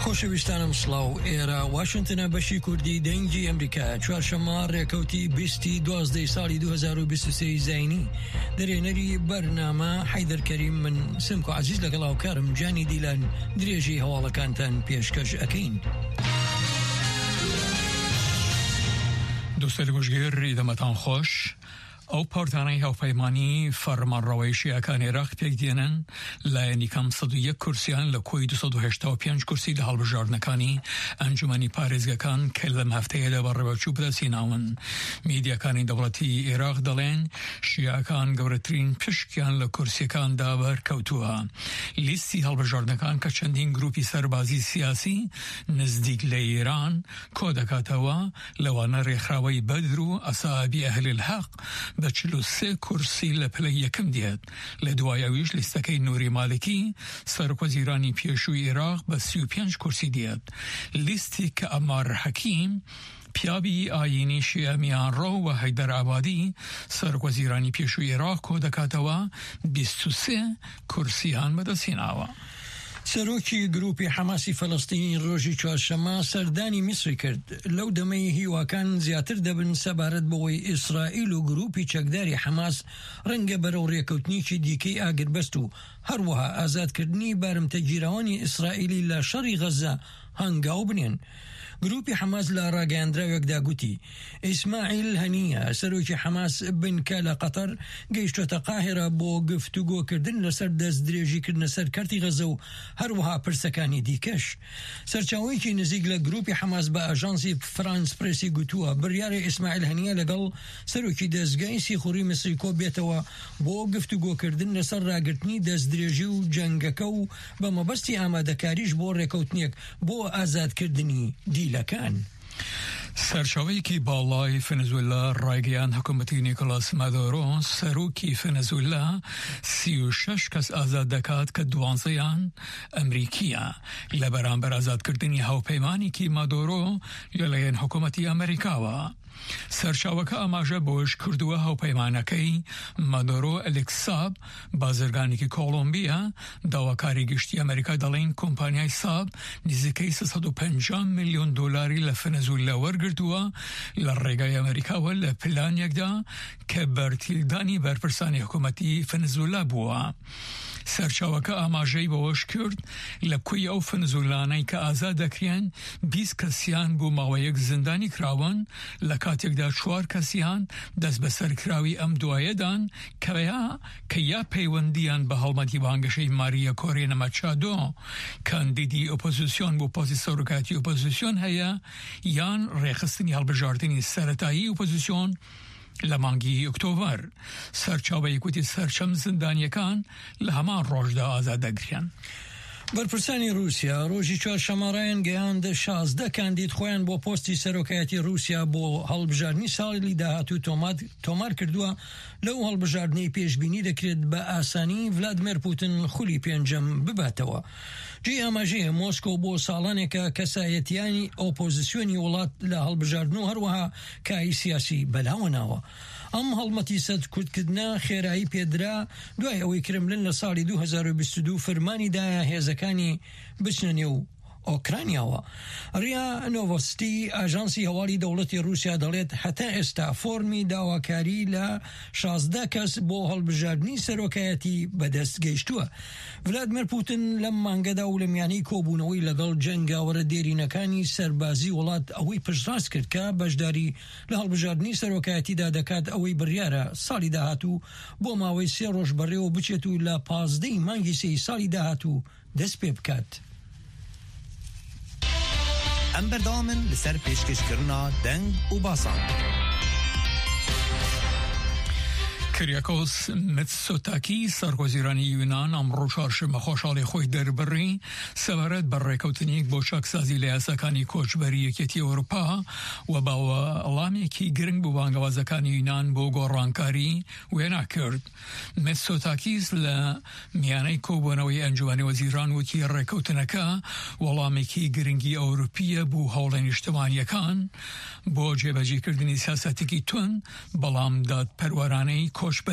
خۆشەویستانم سڵاو ئێرە واشنگتنە بەشی کوردی دەنگی ئەمریکا چوارشەممە ڕێکەوتی 12 ساڵی 2023 زاینی دەرێنەری بەرنامە حەیدەر کەریم من سمکو عەزیز لەگەڵ هاوکارم جانی دیلان درێژی هەواڵەکانتان پێشکەش ئەکەین. دوستان گوشگیر دەمەتان خۆش. ئەو پارتانەی هاوپەیمانی فەرمانڕەوەیشیەکان عێراق پێک دێنن لایەنی کەم 101 کورسیان لە کۆی 285 کورسی لە هەڵبژاردنەکانی ئەنجومەنی پارێزگەکان کە لەم هەفتەیەدا بەڕێوەچوو بدەچیناون. میدیاکانی دەوڵەتی عێراق دەڵێن شیعەکان گەورەترین پشکیان لە کورسیەکاندا بەرکەوتووە. لیستی هەڵبژاردنەکان کە چەندین گروپی سەربازی سیاسی نزدیک لە ئێران کۆ دەکاتەوە لەوانە ڕێکخراوەی بەدر و ئەسابی ئەهل الحەق بە 43 کورسی لە پلەی یەکەم دێت. لە دوایەویش لیستەکەی نووری مالکی سەرۆکوەزیرانی پێشووی عێراق بە 35 کورسی دێت. لیستی کە ئەمار حەکیم پیاوی ئاینی شیعە میانڕۆ و حەیدەر عەبادی سەرۆکوەزیرانی پێشووی عێراق کۆ دەکاتەوە 23 کورسیان بەدەستهێناوە. سەرۆکی گروپی حەماسی فەڵەستینی ڕۆژی چوارشەممە سەردانی میسری کرد. لەو دەمەی هیواکان زیاتر دەبن سەبارەت بەوەی ئیسرائیل و گروپی چەکداری حەماس ڕەنگە بەرەو ڕێکەوتنیکی دیکەی ئاگربەست و هەروەها ئازادکردنی بارمتەگیراوانی ئیسرائیلی لە شەڕی غەزە هەنگاو بنێن. گروپی حەماس لە ڕاگەیاندراوێکدا گوتی ئیسماعیل هەنیە سەرۆکی حەماس بنکە لە قەتەر گەیشتۆتە قاهێرە بۆ گفتوگۆکردن لەسەر دەست درێژیکردنە سەر کەرتی غەزە و هەروەها پرسەکانی دیکەش. سەرچاوەیەکی نزیک لە گروپی حەماس بە ئاژانسی فرانس پرێسی گوتووە بڕیارە ئیسماعیل هەنیە لەگەڵ سەرۆکی دەستگای سیخوڕی میسری کۆ بێتەوە بۆ گفتوگۆکردن لەسەر ڕاگرتنی دەست درێژی و جەنگەکە و بە مەبەستی ئامادەکاریش بۆ ڕێکەوتنێک بۆ ئازادکردنی دیلەکان. سەرچاوەیەکی باڵای ڤێنزوێلا ڕایگەیان حکوومەتی نیکۆلاس مادۆرۆ سەرۆکی ڤێنزوێلا 36 کەس ئازاد دەکات کە 12یان ئەمریکیە لە بەرامبەر ئازادکردنی هاوپەیمانێکی مادۆرۆ لەلایەن حکوومەتی ئەمریکاوە. سەرچاوەکە ئاماژە بۆش کردووە هاوپەیمانەکەی مادۆرۆ ئەلێکس ساب بازرگانێکی کۆڵۆمبیا داواکاری گشتی ئەمریکا دەڵێن کۆمپانیای ساب نزیکەی 350 میلیۆن دۆلاری لە ڤێنزوێلا وەرگرتووە لە ڕێگای ئەمریکاوە لە پلانێکدا کە بەرتیلدانی بەرپرسانی حکوومەتی ڤێنزوێلا بووە. سەرچاوەکە ئاماژەی بەوەش کرد لە کوی ئەو ڤێنزوێلانەی کە ئازاد دەکرێن 20 کەسیان بۆ ماوەیەک زیندانی کراون لە کاتێکدا 4 کەسیان دەست بەسەرکراوی ئەم دوایەدان کە یا پەیوەندیان بە هەڵمەتی بانگەشەی ماریە کۆرێنە مەچادۆ کاندیدی ئۆپۆزیسیۆن بۆ پۆستی سەرۆکاتی ئۆپۆزیسیۆن هەیە یان ڕێخستنی هەڵبژاردننی سەرەتایی ئۆپۆزیسیۆن لە مانگی ئۆکتۆبەر. سەرچاوەی گوتی سەرچەم زیندانیەکان لە هەمان ڕۆژدا ئازاد دەگرێن. بەرپرسانی رووسیا ڕۆژی چوارشەممەڕایان گەیاند 16 کاندید خۆیان بۆ پۆستی سەرۆکایەتی رووسیا بۆ هەڵبژاردننی ساڵی داهاتوو تۆمار کردووە. لەو هەڵبژاردنەی پێشبینی دەکرێت بە ئاسانی ڤلادیمیر پوتین خولی پێنجەم بباتەوە. جێی ئاماژەیە مۆسکۆ بۆ ساڵانێکە کەسایەتیانی ئۆپۆزیسیۆنی وڵات لە هەڵبژاردن و هەروەها کای سیاسی بەلاوەناوە. ئەم هەڵمەتی سەد کوردکردنە خێرایی پێدرا دوای ئەوەی کرملن لە ساڵی 2022 فەرمانی دایە هێزەکانی بچنە نێو ئۆکرانیاوە. ڕیا نۆڤۆستی ئاژانسی هەواڵی دەوڵەتی رووسیا دەڵێت هەتا ئێستا فۆرمی داواکاری لە 16 کەس بۆ هەڵبژاردننی سەرۆکایەتی بەدەست گەیشتووە. ڤلادیمیر پوتین لەم مانگەدا و لە میانەی کۆبوونەوەی لەگەڵ جەنگاوەرە دێرینەکانی سەربازی وڵات ئەوەی پشتڕاست کرد کە بەشداری لە هەڵبژاردننی سەرۆکایەتیدا دەکات ئەوەی بڕیارە ساڵی داهاتوو بۆ ماوەی 3 ڕۆژ بەڕێوە بچێت و لە 15 مانگی سێی ساڵی داهاتوو دەست پێ بکات. ئەم بەردەوامن لەسەر پێشکەشکردنا دەنگ و باسان. کریاکۆس متسۆتاکی سەرۆکوەزیرانی یونان ئەمڕۆ چوارشەممە خۆشحاڵی خۆی دەربڕی سەبارەت بە ڕێکەوتنێک بۆ چاکسازی لە یاساکانی کۆچبەری یەکێتی ئەوروپا و باوەڵامێکی گرنگ بۆ بانگەوازەکانی یونان بۆ گۆڕانکاری وێنا کرد. متسۆتاکیس لە میانەی کۆبوونەوەی ئەنجومەنی وەزیران وتی ڕێکەوتنەکە وەڵامێکی گرنگی ئەوروپیە بۆ هەوڵە نیشتمانیەکان بۆ جێبەجێکردنی سیاسەتێکی تون بەڵام دادپەروەرانەی کۆچبەری